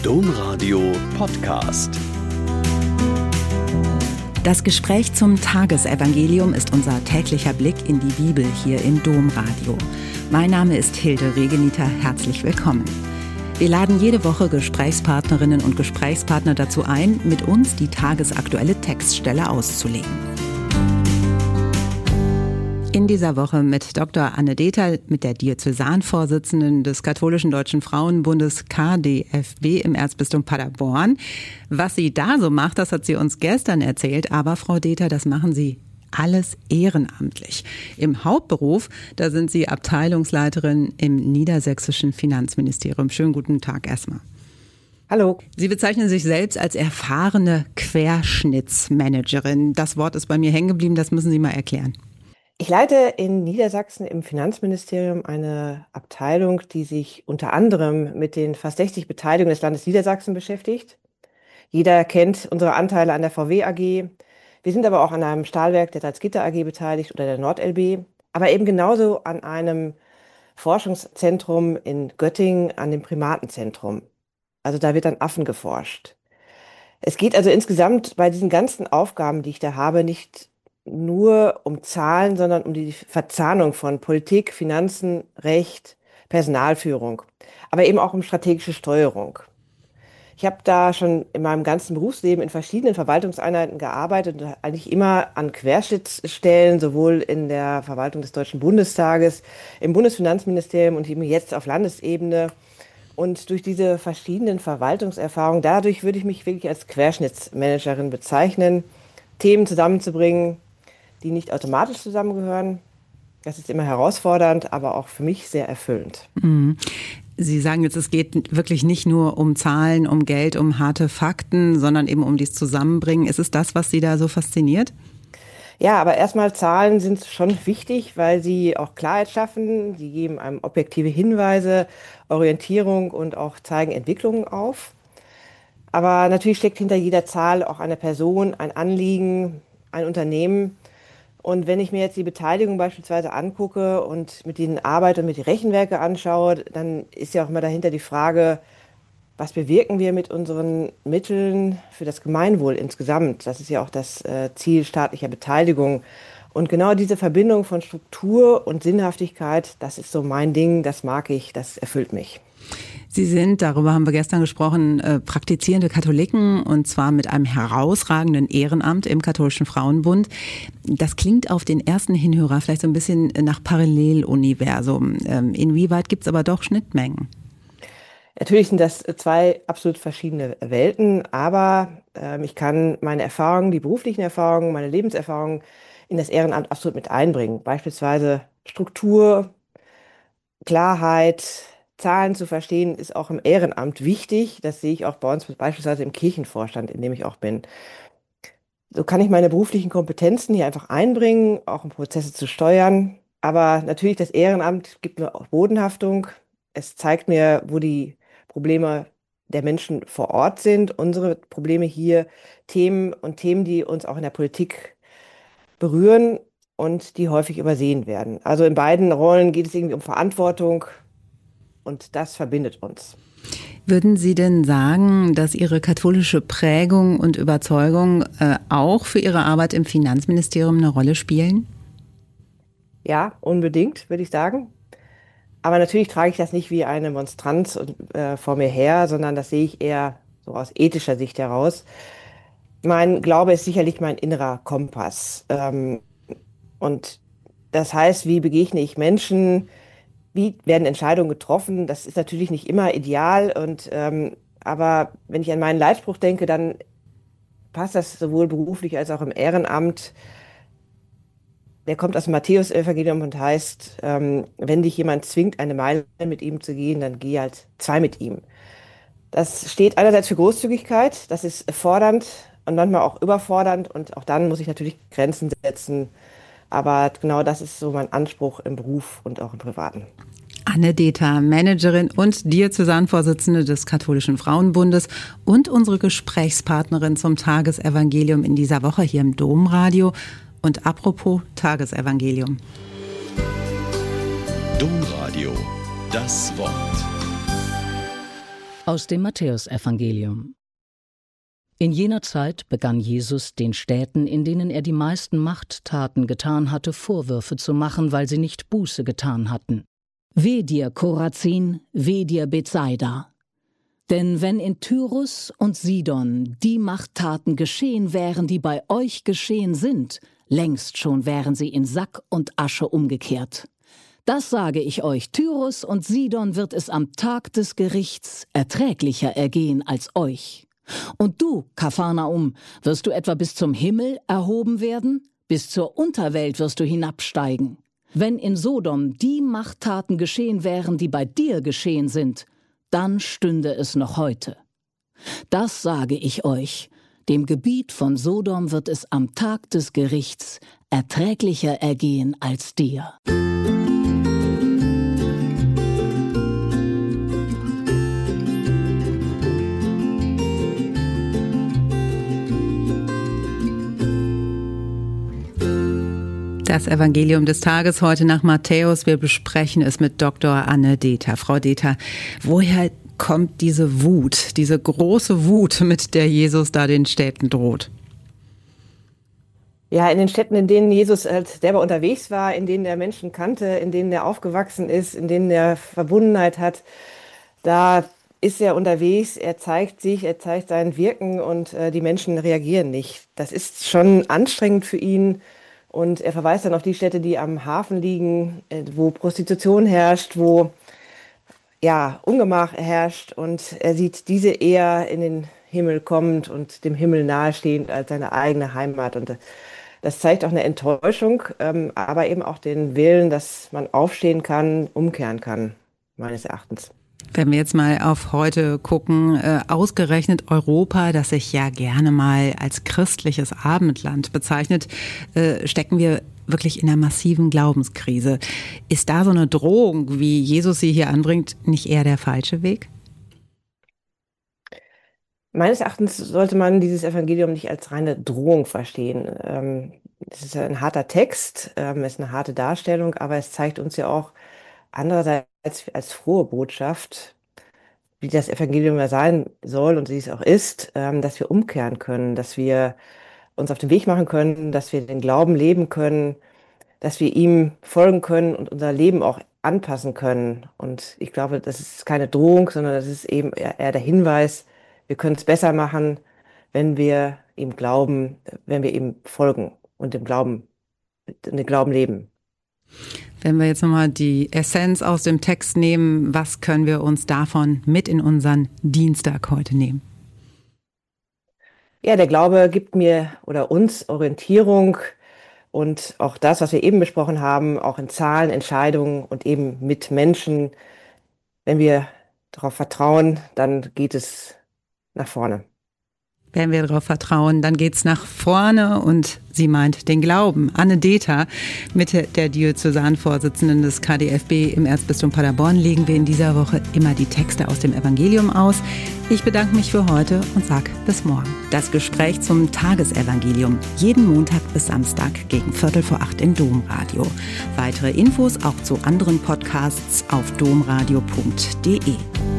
Domradio Podcast. Das Gespräch zum Tagesevangelium ist unser täglicher Blick in die Bibel hier im Domradio. Mein Name ist Hilde Regeniter, herzlich willkommen. Wir laden jede Woche Gesprächspartnerinnen und Gesprächspartner dazu ein, mit uns die tagesaktuelle Textstelle auszulegen. In dieser Woche mit Dr. Anne Deter, mit der Diözesanvorsitzenden des Katholischen Deutschen Frauenbundes KDFB im Erzbistum Paderborn. Was sie da so macht, das hat sie uns gestern erzählt. Aber Frau Deter, das machen Sie alles ehrenamtlich. Im Hauptberuf, da sind Sie Abteilungsleiterin im niedersächsischen Finanzministerium. Schönen guten Tag erstmal. Hallo. Sie bezeichnen sich selbst als erfahrene Querschnittsmanagerin. Das Wort ist bei mir hängen geblieben, das müssen Sie mal erklären. Ich leite in Niedersachsen im Finanzministerium eine Abteilung, die sich unter anderem mit den fast 60 Beteiligungen des Landes Niedersachsen beschäftigt. Jeder kennt unsere Anteile an der VW AG. Wir sind aber auch an einem Stahlwerk der Salzgitter AG beteiligt oder der NordLB, aber eben genauso an einem Forschungszentrum in Göttingen, an dem Primatenzentrum. Also da wird an Affen geforscht. Es geht also insgesamt bei diesen ganzen Aufgaben, die ich da habe, nicht nur um Zahlen, sondern um die Verzahnung von Politik, Finanzen, Recht, Personalführung, aber eben auch um strategische Steuerung. Ich habe da schon in meinem ganzen Berufsleben in verschiedenen Verwaltungseinheiten gearbeitet und eigentlich immer an Querschnittsstellen, sowohl in der Verwaltung des Deutschen Bundestages, im Bundesfinanzministerium und eben jetzt auf Landesebene. Und durch diese verschiedenen Verwaltungserfahrungen, dadurch würde ich mich wirklich als Querschnittsmanagerin bezeichnen, Themen zusammenzubringen, die nicht automatisch zusammengehören. Das ist immer herausfordernd, aber auch für mich sehr erfüllend. Sie sagen jetzt, es geht wirklich nicht nur um Zahlen, um Geld, um harte Fakten, sondern eben um dieses Zusammenbringen. Ist es das, was Sie da so fasziniert? Ja, aber erstmal Zahlen sind schon wichtig, weil sie auch Klarheit schaffen. Sie geben einem objektive Hinweise, Orientierung und auch zeigen Entwicklungen auf. Aber natürlich steckt hinter jeder Zahl auch eine Person, ein Anliegen, ein Unternehmen. Und wenn ich mir jetzt die Beteiligung beispielsweise angucke und mit denen arbeite und mir die Rechenwerke anschaue, dann ist ja auch immer dahinter die Frage, was bewirken wir mit unseren Mitteln für das Gemeinwohl insgesamt? Das ist ja auch das Ziel staatlicher Beteiligung. Und genau diese Verbindung von Struktur und Sinnhaftigkeit, das ist so mein Ding, das mag ich, das erfüllt mich. Sie sind, darüber haben wir gestern gesprochen, praktizierende Katholiken und zwar mit einem herausragenden Ehrenamt im Katholischen Frauenbund. Das klingt auf den ersten Hinhörer vielleicht so ein bisschen nach Paralleluniversum. Inwieweit gibt es aber doch Schnittmengen? Natürlich sind das zwei absolut verschiedene Welten, aber ich kann meine Erfahrungen, die beruflichen Erfahrungen, meine Lebenserfahrungen in das Ehrenamt absolut mit einbringen. Beispielsweise Struktur, Klarheit, Zahlen zu verstehen, ist auch im Ehrenamt wichtig. Das sehe ich auch bei uns beispielsweise im Kirchenvorstand, in dem ich auch bin. So kann ich meine beruflichen Kompetenzen hier einfach einbringen, auch um Prozesse zu steuern. Aber natürlich, das Ehrenamt gibt mir auch Bodenhaftung. Es zeigt mir, wo die Probleme der Menschen vor Ort sind, unsere Probleme hier, Themen, die uns auch in der Politik berühren und die häufig übersehen werden. Also in beiden Rollen geht es irgendwie um Verantwortung. Und das verbindet uns. Würden Sie denn sagen, dass Ihre katholische Prägung und Überzeugung auch für Ihre Arbeit im Finanzministerium eine Rolle spielen? Ja, unbedingt, würde ich sagen. Aber natürlich trage ich das nicht wie eine Monstranz vor mir her, sondern das sehe ich eher so aus ethischer Sicht heraus. Mein Glaube ist sicherlich mein innerer Kompass. Und das heißt, wie begegne ich Menschen? Wie werden Entscheidungen getroffen? Das ist natürlich nicht immer ideal. Aber wenn ich an meinen Leitspruch denke, dann passt das sowohl beruflich als auch im Ehrenamt. Der kommt aus dem Matthäus-Evangelium und heißt, wenn dich jemand zwingt, eine Meile mit ihm zu gehen, dann geh halt 2 mit ihm. Das steht einerseits für Großzügigkeit, das ist fordernd und manchmal auch überfordernd. Und auch dann muss ich natürlich Grenzen setzen. Aber genau das ist so mein Anspruch im Beruf und auch im Privaten. Anne Deter, Managerin und Diözesanvorsitzende des Katholischen Frauenbundes und unsere Gesprächspartnerin zum Tagesevangelium in dieser Woche hier im Domradio. Und apropos Tagesevangelium. Domradio, das Wort. Aus dem Matthäusevangelium. In jener Zeit begann Jesus, den Städten, in denen er die meisten Machttaten getan hatte, Vorwürfe zu machen, weil sie nicht Buße getan hatten. Weh dir, Chorazin, weh dir, Bethsaida! Denn wenn in Tyrus und Sidon die Machttaten geschehen wären, die bei euch geschehen sind, längst schon wären sie in Sack und Asche umgekehrt. Das sage ich euch, Tyrus und Sidon wird es am Tag des Gerichts erträglicher ergehen als euch. Und du, Kapharnaum, wirst du etwa bis zum Himmel erhoben werden? Bis zur Unterwelt wirst du hinabsteigen. Wenn in Sodom die Machttaten geschehen wären, die bei dir geschehen sind, dann stünde es noch heute. Das sage ich euch, dem Gebiet von Sodom wird es am Tag des Gerichts erträglicher ergehen als dir. Das Evangelium des Tages heute nach Matthäus. Wir besprechen es mit Dr. Anne Dether. Frau Dether, woher kommt diese Wut, diese große Wut, mit der Jesus da den Städten droht? Ja, in den Städten, in denen Jesus selber unterwegs war, in denen er Menschen kannte, in denen er aufgewachsen ist, in denen er Verbundenheit hat, da ist er unterwegs, er zeigt sich, er zeigt sein Wirken und die Menschen reagieren nicht. Das ist schon anstrengend für ihn. Und er verweist dann auf die Städte, die am Hafen liegen, wo Prostitution herrscht, wo Ungemach herrscht. Und er sieht diese eher in den Himmel kommend und dem Himmel nahestehend als seine eigene Heimat. Und das zeigt auch eine Enttäuschung, aber eben auch den Willen, dass man aufstehen kann, umkehren kann, meines Erachtens. Wenn wir jetzt mal auf heute gucken, ausgerechnet Europa, das sich ja gerne mal als christliches Abendland bezeichnet, stecken wir wirklich in einer massiven Glaubenskrise. Ist da so eine Drohung, wie Jesus sie hier anbringt, nicht eher der falsche Weg? Meines Erachtens sollte man dieses Evangelium nicht als reine Drohung verstehen. Es ist ein harter Text, es ist eine harte Darstellung, aber es zeigt uns ja auch andererseits als frohe Botschaft, wie das Evangelium ja sein soll und wie es auch ist, dass wir umkehren können, dass wir uns auf den Weg machen können, dass wir den Glauben leben können, dass wir ihm folgen können und unser Leben auch anpassen können. Und ich glaube, das ist keine Drohung, sondern das ist eben eher der Hinweis, wir können es besser machen, wenn wir ihm glauben, wenn wir ihm folgen und den Glauben leben. Wenn wir jetzt nochmal die Essenz aus dem Text nehmen, was können wir uns davon mit in unseren Dienstag heute nehmen? Ja, der Glaube gibt mir oder uns Orientierung und auch das, was wir eben besprochen haben, auch in Zahlen, Entscheidungen und eben mit Menschen. Wenn wir darauf vertrauen, dann geht es nach vorne. Wenn wir darauf vertrauen, dann geht's nach vorne und sie meint den Glauben. Anne Dether, mit der Diözesanvorsitzenden des KdFB im Erzbistum Paderborn, legen wir in dieser Woche immer die Texte aus dem Evangelium aus. Ich bedanke mich für heute und sage bis morgen. Das Gespräch zum Tagesevangelium, jeden Montag bis Samstag gegen 7:45 im Domradio. Weitere Infos auch zu anderen Podcasts auf domradio.de.